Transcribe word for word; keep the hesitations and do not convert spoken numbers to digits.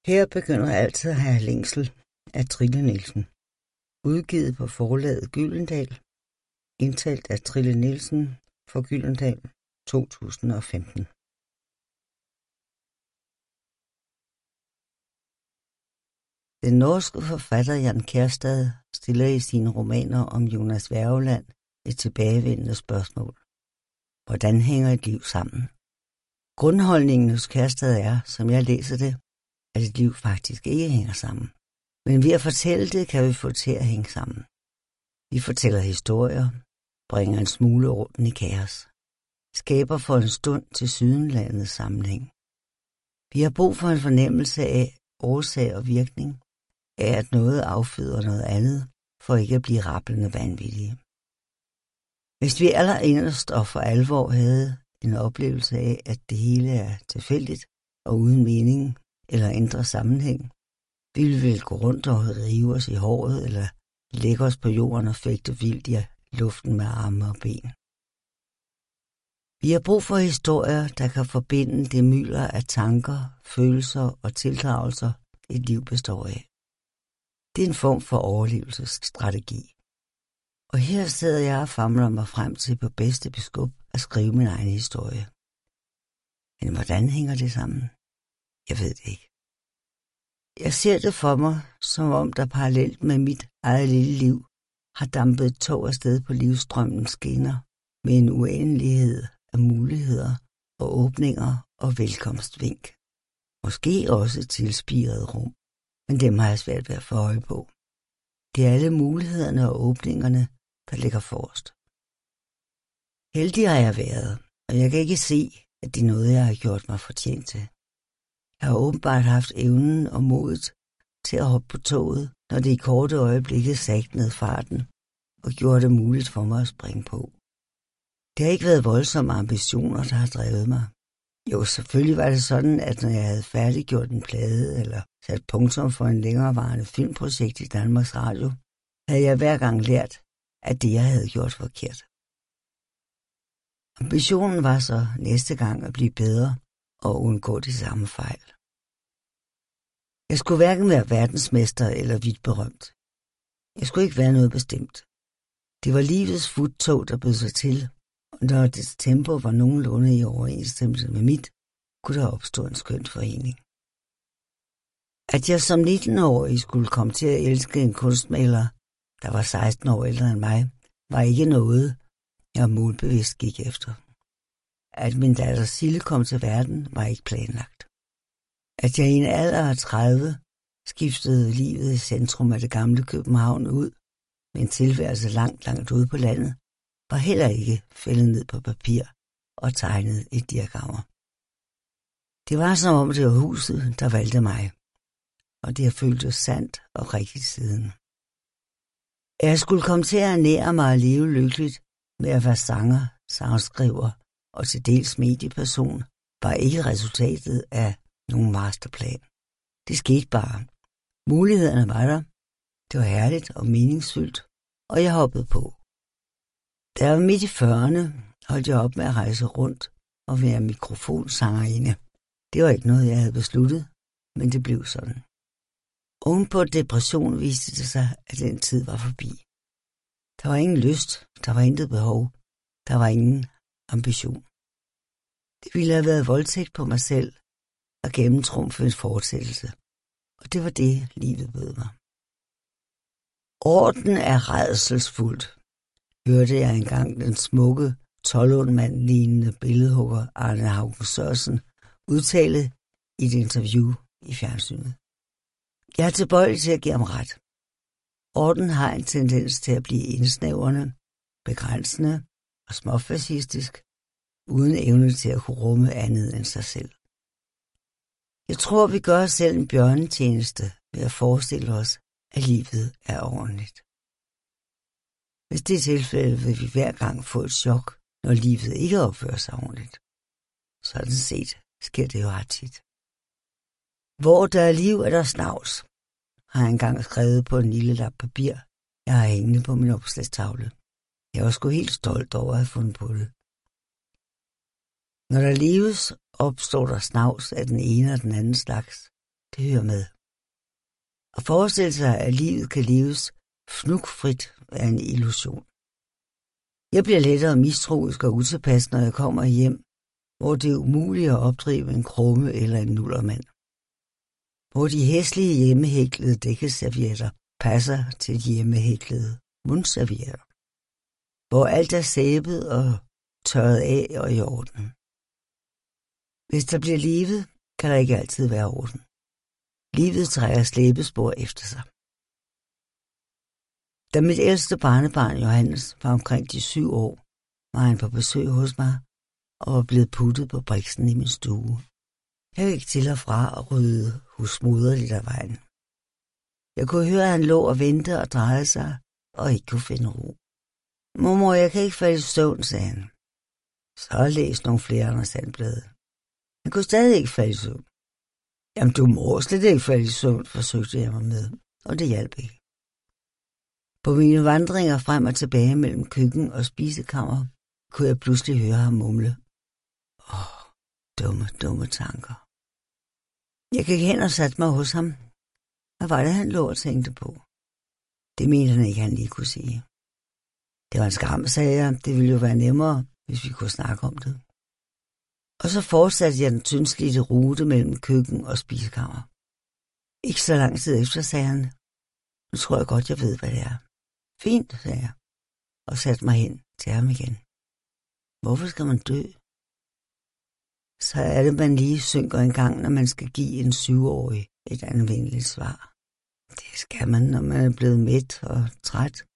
Her begynder altid at have længsel af Trille Nielsen. Udgivet på forlaget Gyldendal. Indtalt af Trille Nielsen for Gyldendal to tusind og femten. Den norske forfatter Jan Kjærstad stiller i sine romaner om Jonas Wergeland et tilbagevendende spørgsmål. Hvordan hænger et liv sammen? Grundholdningen hos Kjærstad er, som jeg læser det, at et liv faktisk ikke hænger sammen. Men ved at fortælle det, kan vi få det til at hænge sammen. Vi fortæller historier, bringer en smule orden i kaos, skaber for en stund til sydenlandet sammenhæng. Vi har brug for en fornemmelse af årsag og virkning, af at noget afføder noget andet, for ikke at blive rablende vanvittige. Hvis vi allerinderst og for alvor havde en oplevelse af, at det hele er tilfældigt og uden mening eller ændre sammenhæng, ville vi vel gå rundt og rive os i håret eller lægge os på jorden og fægte vildt i luften med arme og ben. Vi har brug for historier, der kan forbinde det mylder af tanker, følelser og tildragelser, et liv består af. Det er en form for overlevelsesstrategi. Og her sidder jeg og famler mig frem til på bedste beskub at skrive min egen historie. Men hvordan hænger det sammen? Jeg ved det ikke. Jeg ser det for mig, som om der parallelt med mit eget lille liv har dampet et tog afsted på livsstrømmens skinner med en uendelighed af muligheder og åbninger og velkomstvink. Måske også tilspiret rum, men dem har jeg svært ved at få øje på. Det er alle mulighederne og åbningerne, der ligger forrest. Heldig har jeg været, og jeg kan ikke se, at det er noget, jeg har gjort mig fortjent til. Jeg har åbenbart haft evnen og modet til at hoppe på toget, når det i korte øjeblikke sagde ned farten og gjorde det muligt for mig at springe på. Det har ikke været voldsomme ambitioner, der har drevet mig. Jo, selvfølgelig var det sådan, at når jeg havde færdiggjort en plade eller sat punktum for en længerevarende filmprojekt i Danmarks Radio, havde jeg hver gang lært, at det jeg havde gjort forkert. Ambitionen var så næste gang at blive bedre og undgå de samme fejl. Jeg skulle hverken være verdensmester eller vidt berømt. Jeg skulle ikke være noget bestemt. Det var livets futtog, der bød sig til, og når dets tempo var nogenlunde i overensstemmelse med mit, kunne der opstå en skøn forening. At jeg som nitten-årig skulle komme til at elske en kunstmaler, der var seksten år ældre end mig, var ikke noget, jeg målbevidst gik efter. At min datter Sille kom til verden, var ikke planlagt. At jeg i en alder af tredive skiftede livet i centrum af det gamle København ud med en tilværelse langt, langt ude på landet, var heller ikke fældet ned på papir og tegnet i diagrammer. Det var som om det var huset, der valgte mig, og det har føltes sandt og rigtigt siden. At jeg skulle komme til at ernære mig og leve lykkeligt med at være sanger, sangskriver og til dels medieperson, var ikke resultatet af nogen masterplan. Det skete bare. Mulighederne var der. Det var herligt og meningsfyldt, og jeg hoppede på. Da jeg var midt i fyrrerne, holdt jeg op med at rejse rundt og være mikrofonsangerinde. Det var ikke noget, jeg havde besluttet, men det blev sådan. Oven på depression viste det sig, at den tid var forbi. Der var ingen lyst, der var intet behov, der var ingen ambition. Det ville have været voldtægt på mig selv og gennemtrumfe en fortsættelse, og det var det, livet bød mig. Orden er rædselsfuldt, hørte jeg engang den smukke, tolv-mand-lignende billedhugger Arne Haugen Sørensen udtale i et interview i fjernsynet. Jeg er tilbøjelig til at give ham ret. Orden har en tendens til at blive indsnævrende, begrænsende og småfascistisk, uden evne til at kunne rumme andet end sig selv. Jeg tror, vi gør os selv en bjørnetjeneste ved at forestille os, at livet er ordentligt. Hvis det er tilfældet, vil vi hver gang få et chok, når livet ikke opfører sig ordentligt. Sådan set sker det jo ret tit. Hvor der er liv, er der snavs, har jeg engang skrevet på en lille lap papir, jeg har hængende på min opslagstavle. Jeg var sgu helt stolt over at have fundet på det. Når der leves, opstår der snavs af den ene og den anden slags, Det hører med. At forestille sig, at livet kan leves fnugfrit, er en illusion. Jeg bliver lettere mistroisk og utilpas, når jeg kommer hjem, hvor det er umuligt at opdrive en krumme eller en nullermand. Hvor de hæslige hjemmehæklede dækkeservietter passer til de hjemmehæklede mundservietter. Hvor alt er sæbet og tørret af og i orden. Hvis der bliver levet, kan der ikke altid være orden. Livet trækker slæbespor efter sig. Da mit ældste barnebarn Johannes var omkring de syv år, var han på besøg hos mig og var blevet puttet på briksen i min stue. Jeg gik til og fra og ryddede husmoderligt af vejen. Jeg kunne høre, at han lå og ventede og drejede sig og ikke kunne finde ro. Mormor, jeg kan ikke falde i søvn, sagde han. Så læs nogle flere andre sandblade. Han kunne stadig ikke falde i søvn. Jamen, du må slet ikke falde i søvn, forsøgte jeg mig med, og det hjalp ikke. På mine vandringer frem og tilbage mellem køkken og spisekammer, kunne jeg pludselig høre ham mumle. Åh, dumme, dumme tanker. Jeg gik hen og satte mig hos ham. Hvad var det, han lå og tænkte på? Det mente han ikke, han lige kunne sige. Det var en skam, sagde jeg. Det ville jo være nemmere, hvis vi kunne snakke om det. Og så fortsatte jeg den tyndslidte rute mellem køkken og spisekammer. Ikke så lang tid efter, sagde han. Nu tror jeg godt, jeg ved, hvad det er. Fint, sagde jeg, og satte mig hen til ham igen. Hvorfor skal man dø? Så er det, man lige synker en gang, når man skal give en syvårig et anvendeligt svar. Det skal man, når man er blevet mæt og træt.